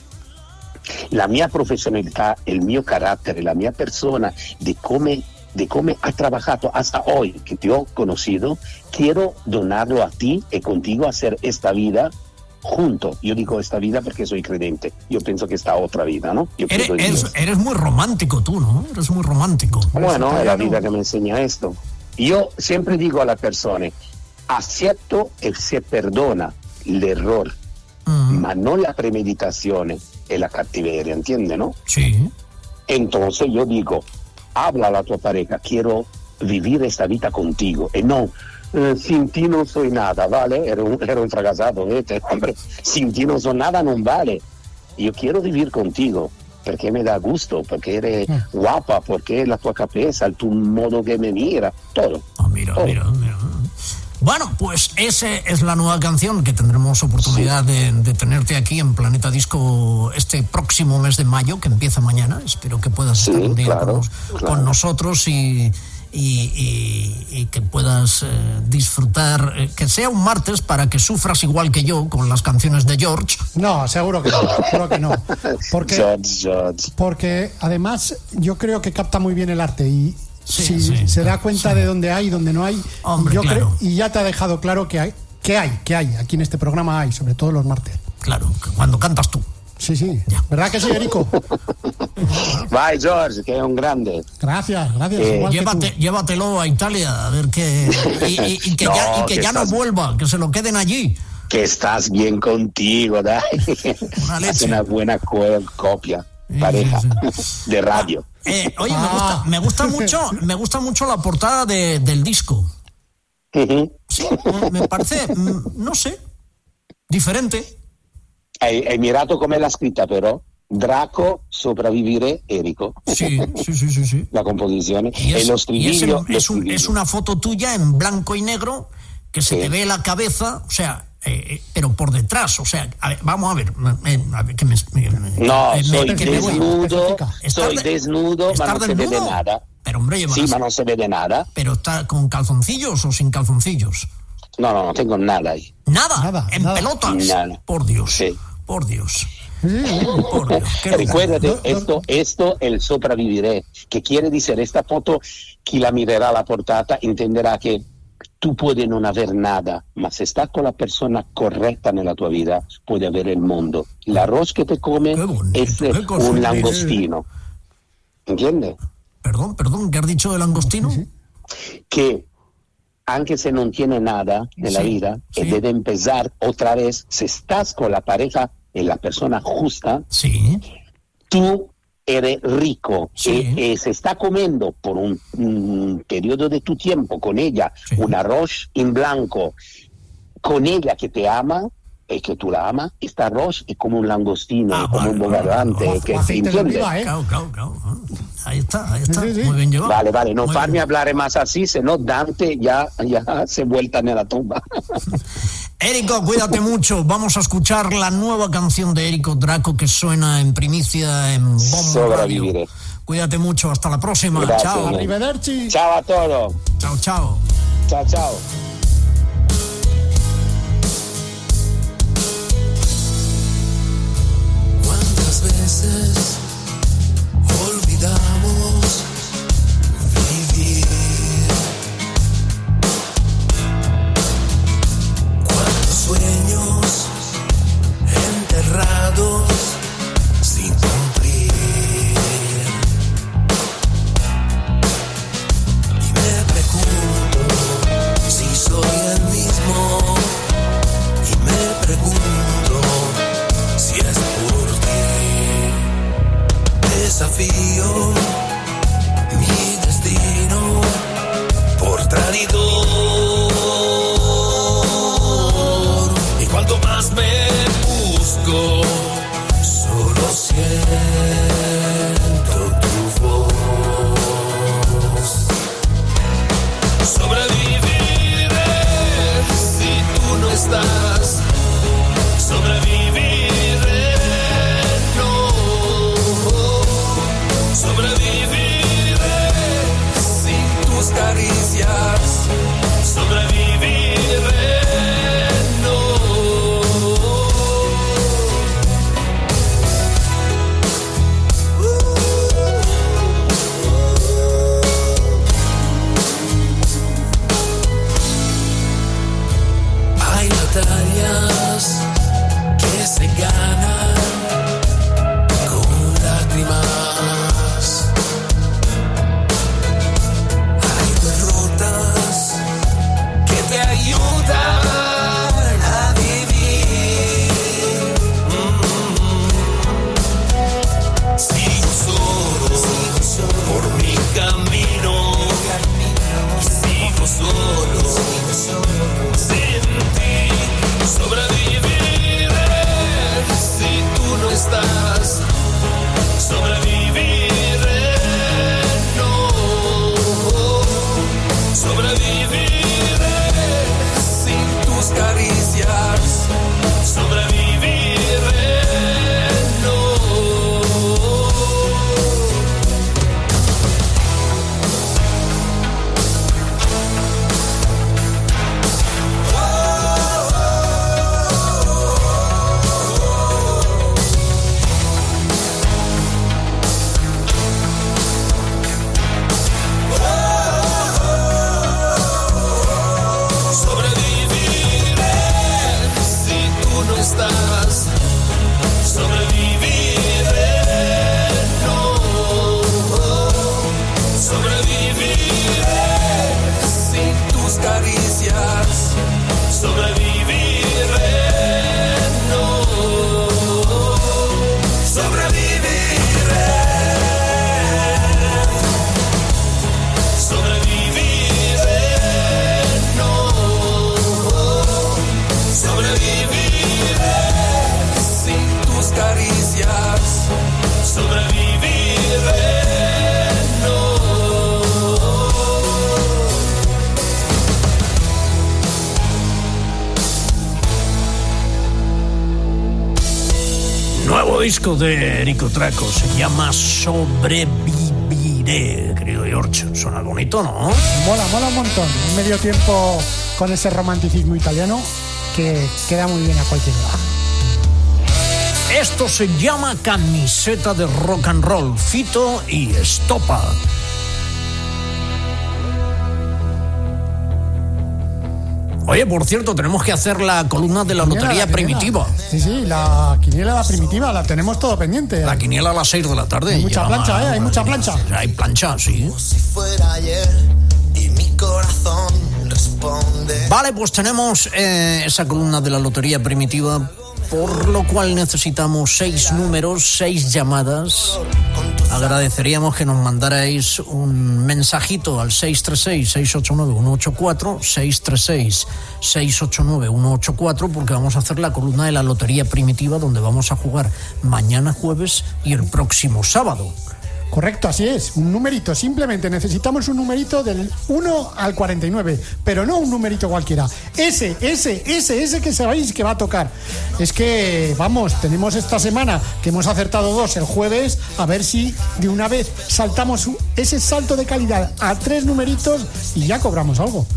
La mia professionalità, il mio carattere, la mia persona, di come, di come ha trabajato hasta hoy que te ho conocido, quiero donarlo a ti e contigo hacer esta vida junto. Yo digo esta vida porque soy creyente. Yo pienso que esta otra vida, ¿no? Yo Eres, pienso en eres, Dios. eres muy romántico tú, ¿no? Eres muy romántico. Bueno, es la vida que me enseña esto. Yo siempre digo a las personas, acepto e se perdona l'errore, Mm. ma non la premeditazione e la cattiveria, ¿entiendes, no? Sí. Entonces yo digo, habla a la tua pareja, quiero vivir esta vida contigo, e no, eh, sin ti non soy nada, ¿vale? Era un, era un fracasato, ¿vete? Hombre, sin ti non soy nada, non vale. Io quiero vivir contigo, perché me da gusto, perché eres guapa, perché la tua cabeza, el tu modo que me mira, todo. Ah, mira, todo. mira, mira. Bueno, pues esa es la nueva canción que tendremos oportunidad sí. de, de tenerte aquí en Planeta Disco este próximo mes de mayo, que empieza mañana. Espero que puedas sí, estar un día claro, con, nos, claro. con nosotros y, y, y, y que puedas eh, disfrutar, eh, que sea un martes para que sufras igual que yo con las canciones de George. No, seguro que no, seguro que no. Porque, George, George. porque además yo creo que capta muy bien el arte y Sí, si sí, se da cuenta sí. de dónde hay, dónde no hay, Hombre, yo claro. creo, y ya te ha dejado claro que hay, que hay, que hay, aquí en este programa hay, sobre todo los martes. Claro, cuando cantas tú. Sí, sí, ¿verdad que sí, Erico? Vai George, que es un grande. Gracias, gracias. Eh, igual que Llévate, tú. llévatelo a Italia, a ver que... Y, y- y que No, ya, y que que ya no estás- vuelva, que se lo queden allí. Que estás bien contigo, dai. Una leche. Haz una buena co- copia, pareja, de radio. Eh, oye, me Ah. gusta, me gusta mucho, me gusta mucho la portada de- del disco. Mhm. Sí, eh, me parece, mm, no sé, diferente. Hai, hai mirato come l'ha scritta però? Draco, sopravvivere, Erico. Sí, sí, sí, sí, sí. La composizione. Y E es, lo y es, stribillo, en- lo es un- stribillo. es una foto tuya en blanco y negro que se Sí. te ve la cabeza, o sea, eh, eh, pero por detrás, o sea, a ver, vamos a ver, eh, a ver, que me, me- No, eh, me- soy que me voy. desnudo, Estar soy de- desnudo, ma estar non se vede desnudo. nada. Pero hombre, llevas, Sí, ma non se vede nada. pero está con calzoncillos o sin calzoncillos. No, no, no tengo nada ahí. Nada, Nada, en nada. pelotas. Nada. Por Dios, Sí. por Dios, Sí, por Dios. qué locura. Recuérdate, esto, esto è il sopravvivere, che quiere decir esta foto, chi la mirerà la portata entenderà che tu puoi non aver nada, ma se estás con la persona correcta nella tua vida, puoi avere il mondo. L'arroz che te come Qué bonito, es qué cosa un dices. langostino, ¿entiendes? Perdón, perdón, ¿qué has dicho del langostino? Que anche se non tiene nada nella Sí, vida, sí. e debe empezar otra vez, si estás con la pareja e la persona justa, Sí, tú eres rico Sí. y, y se está comiendo por un, un periodo de tu tiempo con ella Sí. un arroz en blanco, con ella que te ama y que tú la amas, este arroz es como un langostino, Ah, es como vale, un vale, bogavante, vale. que O te aceite de entiende. oliva, ¿eh? claro, claro, claro. Ahí está, ahí está. Sí, sí, sí. Muy bien llevado. Vale, vale, no Muy farmi bien. hablar más así, si no Dante ya, ya se vuelta en la tumba. Érico, cuídate mucho. Vamos a escuchar la nueva canción de Érico Draco que suena en primicia en Bomba Radio. Sobreviviré. Cuídate mucho. Hasta la próxima. Gracias, Chao. man. Arrivederci. Ciao a todos. Chao, chao. Ciao, ciao. ¿Cuántas veces olvidamos vivir? ¿Cuántos sueños enterrados sin cumplir? Y me pregunto si soy el mismo. Y me pregunto si es por ti. Desafío mi destino por traidor. Y cuanto más me busco, solo siento tu voz. Sobreviviré si tú no estás. Sobreviviré, no. sobreviviré, no, sobreviviré sin tus caricias, sobreviviré, no. Sobreviviré, no, sobreviviré sin tus caricias, sobreviviré, no, sobreviviré, sobreviviré, no, sobreviviré sin tus caricias, sobreviviré, no. Nuevo disco de Erico Traco, se llama Sobreviviré, querido George. Suena bonito, ¿no? Mola, mola un montón. Un medio tiempo con ese romanticismo italiano que queda muy bien a cualquier edad. Esto se llama Camiseta de Rock and Roll, Fito y Estopa. Oye, por cierto, tenemos que hacer la columna de la Quiniela, lotería la primitiva. Sí, sí, la quiniela la primitiva, la tenemos todo pendiente. La quiniela a las seis de la tarde. Hay mucha Llama, plancha, ¿eh? Hay mucha plancha. Hay plancha, sí. Si fuera ayer y mi corazón responde. Vale, pues tenemos eh, esa columna de la lotería primitiva, por lo cual necesitamos seis números, seis llamadas. Agradeceríamos que nos mandarais un mensajito al seis tres seis, seis ocho nueve, uno ocho cuatro, seis tres seis, seis ocho nueve, uno ocho cuatro, porque vamos a hacer la columna de la lotería primitiva, donde vamos a jugar mañana jueves y el próximo sábado. Correcto, así es, un numerito, simplemente necesitamos un numerito del uno al cuarenta y nueve, pero no un numerito cualquiera, ese, ese, ese, ese que sabéis que va a tocar. Es que, vamos, tenemos esta semana que hemos acertado dos el jueves, a ver si de una vez saltamos ese salto de calidad a tres numeritos y ya cobramos algo.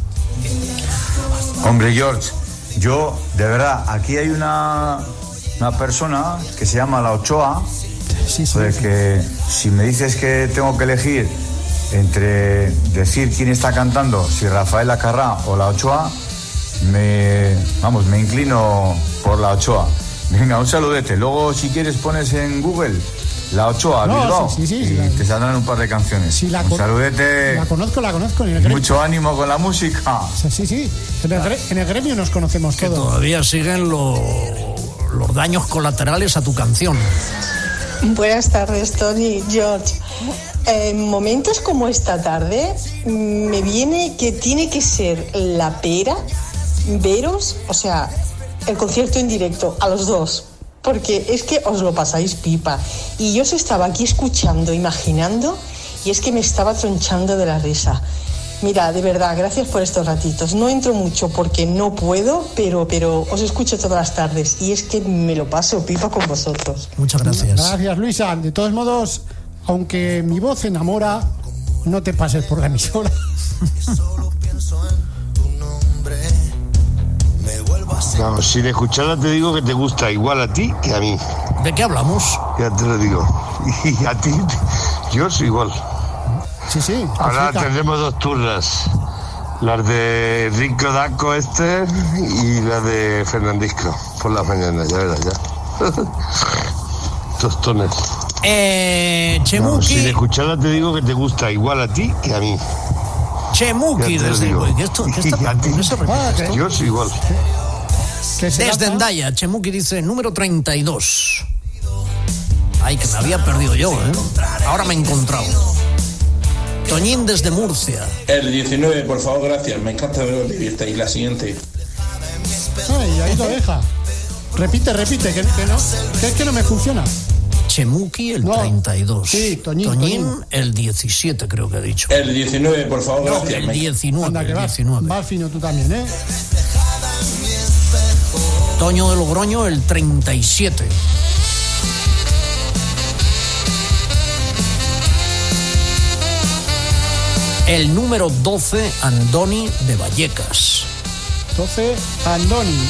Hombre, George, yo, de verdad, aquí hay una, una persona que se llama La Ochoa. Sí, sí, pues sí. Que si me dices que tengo que elegir entre decir quién está cantando, si Rafael Acarrá o La Ochoa, me, vamos, me inclino por La Ochoa. Venga, un saludete. Luego, si quieres, pones en Google La Ochoa, no, Bilbao, sí, sí, sí, y la, te saldrán un par de canciones. Sí, la un con, saludete. La conozco, la conozco. En el gremio. Mucho ánimo con la música. Sí, sí, sí. En el, en el gremio nos conocemos que todos. Todavía siguen lo, los daños colaterales a tu canción. Buenas tardes, Tony, George. En momentos como esta tarde, me viene que tiene que ser La Pera, veros, o sea, el concierto en directo, a los dos. Porque es que os lo pasáis pipa. Y yo os estaba aquí escuchando, imaginando, y es que me estaba tronchando de la risa. Mira, de verdad, gracias por estos ratitos. No entro mucho porque no puedo, pero, pero os escucho todas las tardes y es que me lo paso pipa con vosotros. Muchas gracias. Gracias, Luisa. De todos modos, aunque mi voz enamora, no te pases por la emisora. No, sin escucharla te digo que te gusta igual a ti que a mí. ¿De qué hablamos? Ya te lo digo. Y a ti, yo soy igual. Sí, sí. Ahora Africa. tendremos dos turnas. Las de Rico Daco este y la de Fernandisco. Por las mañanas, ya verás, ya. Tostones. Eh, Chemuki. No, sin escucharla te digo que te gusta igual a ti que a mí. Chemuki, desde ¿Qué esto, qué está, a ti. Ah, ¿qué? Yo soy igual. Desde Endaya, Chemuki dice número treinta y dos. Ay, que me había perdido yo, ¿eh? Ahora me he encontrado. Toñín desde Murcia. El diecinueve, por favor, gracias. Me encanta ver esta y la siguiente. Ay, ahí lo deja. Repite, repite, que, que no, que es que no me funciona. Chemuki el No. treinta y dos. Sí, Toñín, Toñín, Toñín. el diecisiete, creo que ha dicho. El diecinueve, por favor, No, gracias. el me- diecinueve. Anda, que el vas, diecinueve. vas fino tú también, ¿eh? Toño de Logroño, el treinta y siete. El número doce, Andoni de Vallecas. doce, Andoni.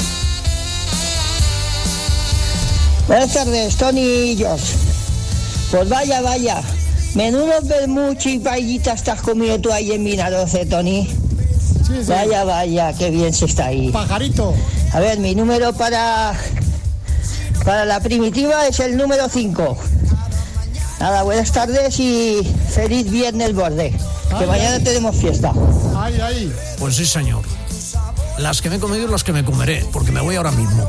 Buenas tardes, Tony y George. Pues vaya, vaya. Menudos vermuchi y paellitas te has comido tú ahí en Vinaroce, Tony. Sí, sí. Vaya, vaya, qué bien se está ahí. Pajarito. A ver, mi número para, para la primitiva es el número cinco. Nada, buenas tardes y feliz viernes borde. Que Ay, mañana ay. tenemos fiesta. Ahí, ahí. Pues sí, señor. Las que me he comido y las que me comeré, porque me voy ahora mismo.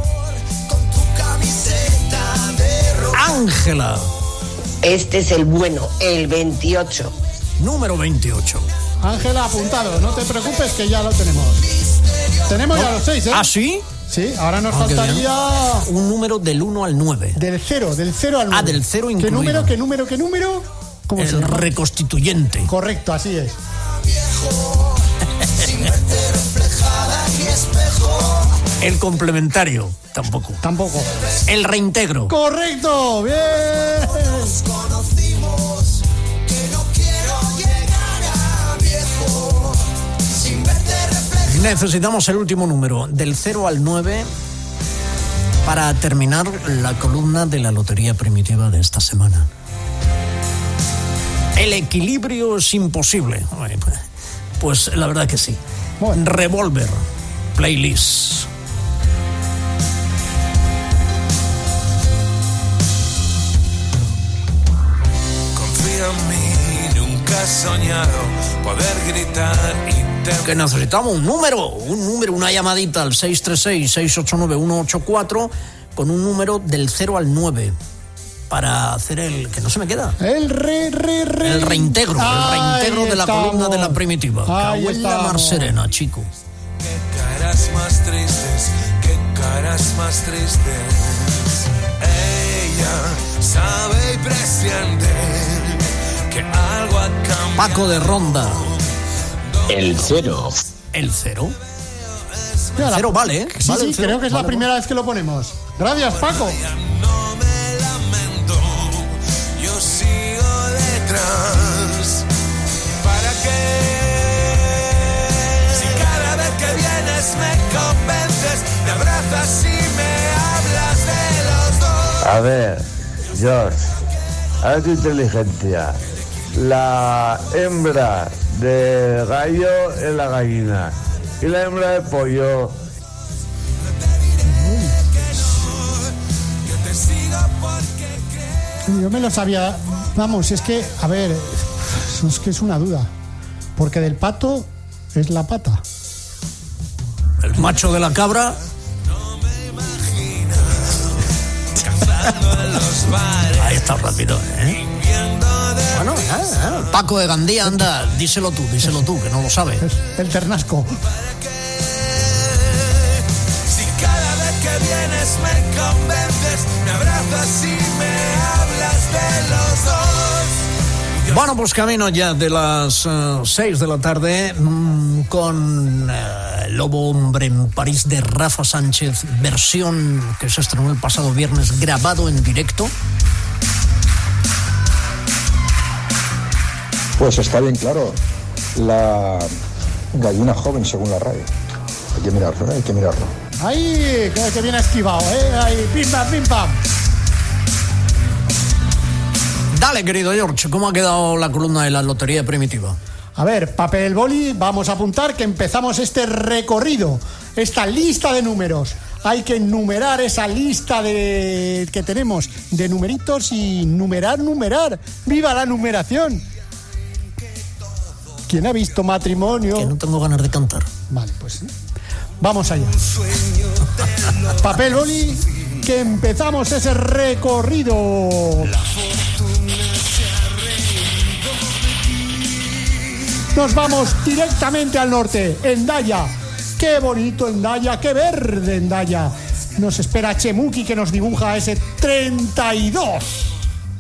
Ángela, Este es el bueno, el veintiocho. número veintiocho. Ángela, apuntado. No te preocupes que ya lo tenemos. Tenemos ya los seis, ¿eh? ¿Ah, sí? Sí, ahora nos Ah, qué faltaría Un número del uno al nueve. del cero, del cero al nueve. Ah, del cero ¿Qué incluido. número, qué número, qué número? ¿Cómo se El llama? reconstituyente. Correcto, así es. El complementario, tampoco. Tampoco. El reintegro. Correcto, bien. Necesitamos el último número, del cero al nueve, para terminar la columna de la Lotería Primitiva de esta semana. El equilibrio es imposible. Pues la verdad que sí. Bueno. Revolver, playlist. Confía en mí, nunca he soñado poder gritar y te... Que necesitamos un número, un número, una llamadita al seis tres seis, seis ocho nueve, uno ocho cuatro con un número del cero al nueve para hacer el... que no se me queda. El re, re, re. El reintegro, el Ahí reintegro de la estamos. columna de la primitiva. Ahí Cago en la mar estamos. serena, chico. Qué caras más tristes, qué caras más tristes. Ella sabe y presiente que algo ha cambiado. Paco de Ronda, El cero. el cero. Mira, El la- cero vale, ¿eh? Sí, Vale sí, el cero. creo que es la Vale, primera vez que lo ponemos. Gracias, Paco. No me lamento, yo sigo detrás. ¿Para qué? Si cada vez que vienes me convences, me abrazas y me hablas de los dos. A ver, George, a ver tu inteligencia. La hembra de gallo es la gallina y la hembra de pollo. Yo me lo sabía. Vamos, es que, a ver, es que es una duda. Porque del pato es la pata. El macho de la cabra, Cazando en los bares, ahí está rápido, ¿eh? viviendo de Bueno, eh, eh, Paco de Gandía, anda, díselo tú, díselo tú, que no lo sabe. Es el ternasco. Si cada vez que vienes me convences, me abrazas y me hablas de los dos. Bueno, pues camino ya de las eh, seis de la tarde mmm, con eh, Lobo Hombre en París de Rafa Sánchez, versión que se estrenó el pasado viernes, grabado en directo. Pues está bien claro, la gallina joven según la radio. Hay que mirarlo, ¿eh? hay que mirarlo. Ahí, que, que bien ha esquivado, ¿eh? Ahí, pim pam, pim pam. Dale, querido George, ¿cómo ha quedado la columna de la Lotería Primitiva? A ver, papel boli, vamos a apuntar que empezamos este recorrido, esta lista de números. Hay que numerar esa lista de que tenemos de numeritos y numerar, numerar. ¡Viva la numeración! ¿Quién ha visto Matrimonio? Que no tengo ganas de cantar. Vale, pues vamos allá. Papel boli, que empezamos ese recorrido. Nos vamos directamente al norte, Hendaya. Qué bonito Hendaya, qué verde Hendaya. Nos espera Chemuki, que nos dibuja ese treinta y dos.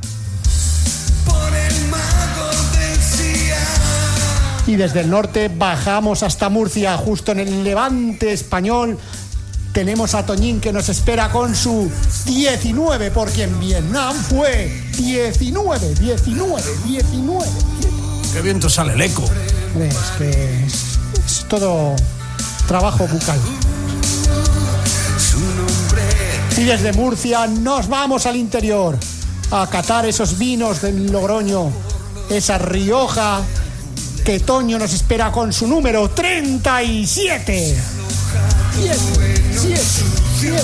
Y desde el norte bajamos hasta Murcia, justo en el Levante español. Tenemos a Toñín que nos espera con su diecinueve, porque en Vietnam fue diecinueve, diecinueve, diecinueve. Qué bien te sale el eco. Es que es, es todo trabajo bucal. Y desde Murcia nos vamos al interior a catar esos vinos del Logroño, esa Rioja, que Toño nos espera con su número treinta y siete. siete, siete, siete.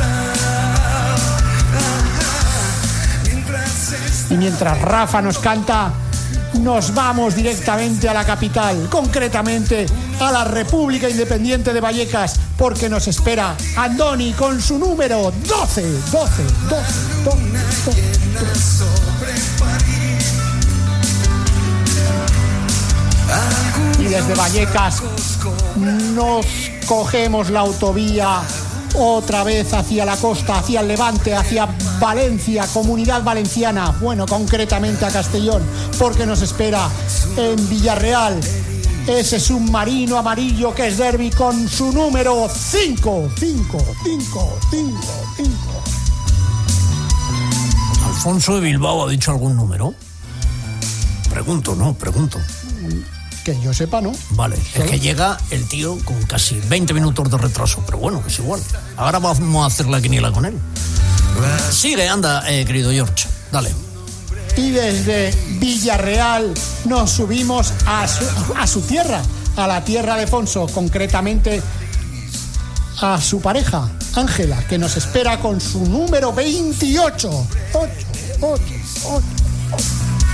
Y mientras Rafa nos canta, nos vamos directamente a la capital, concretamente a la República Independiente de Vallecas, porque nos espera Andoni con su número doce, doce, doce, doce, doce. Y desde Vallecas nos cogemos la autovía otra vez hacia la costa, hacia el Levante, hacia Valencia, Comunidad Valenciana, bueno, concretamente a Castellón, porque nos espera en Villarreal ese submarino amarillo que es derbi con su número cinco, cinco, cinco, cinco, cinco. ¿Alfonso de Bilbao ha dicho algún número? Pregunto, no, pregunto. Que yo sepa, ¿no? Vale, es que llega el tío con casi veinte minutos de retraso, pero bueno, es igual. Ahora vamos a hacer la quiniela con él. Sigue, anda, eh, querido George, dale. Y desde Villarreal nos subimos a su, a su tierra, a la tierra de Fonso, concretamente a su pareja, Ángela, que nos espera con su número veintiocho. ocho, ocho, ocho, ocho.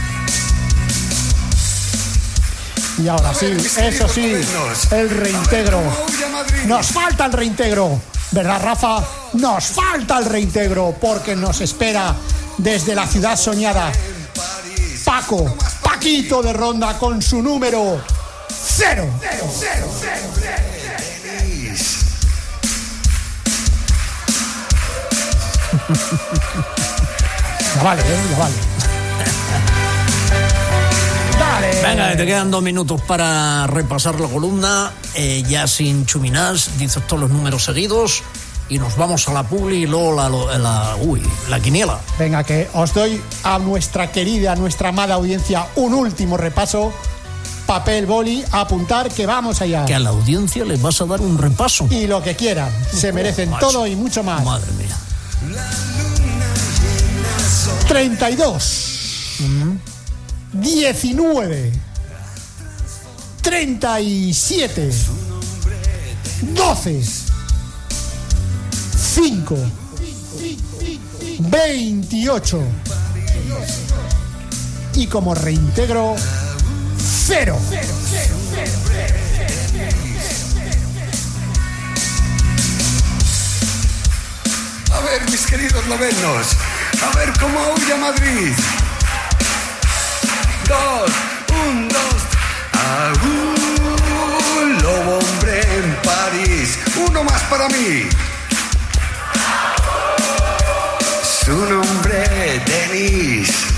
Y ahora sí, eso sí, el reintegro. Nos falta el reintegro, ¿verdad, Rafa? Nos falta el reintegro, porque nos espera desde la ciudad soñada Paco, Paquito de Ronda con su número cero. Ya vale, ¿eh? Ya vale. Dale. Venga, te quedan dos minutos para repasar la columna, eh, ya sin chuminás, dices todos los números seguidos y nos vamos a la publi y luego la, la, uy, la quiniela. Venga, que os doy a nuestra querida, a nuestra amada audiencia un último repaso. Papel, boli, apuntar, que vamos allá. Que a la audiencia les vas a dar un repaso. Y lo que quieran, se merecen oh, todo y mucho más. Madre mía. treinta y dos. Mm-hmm. diecinueve, treinta y siete, doce, cinco, veintiocho y como reintegro cero. A ver, mis queridos lobenos, a ver cómo huye Madrid. Dos, un, dos. Agú, lobo hombre en París. Uno más para mí. Su nombre, Denis.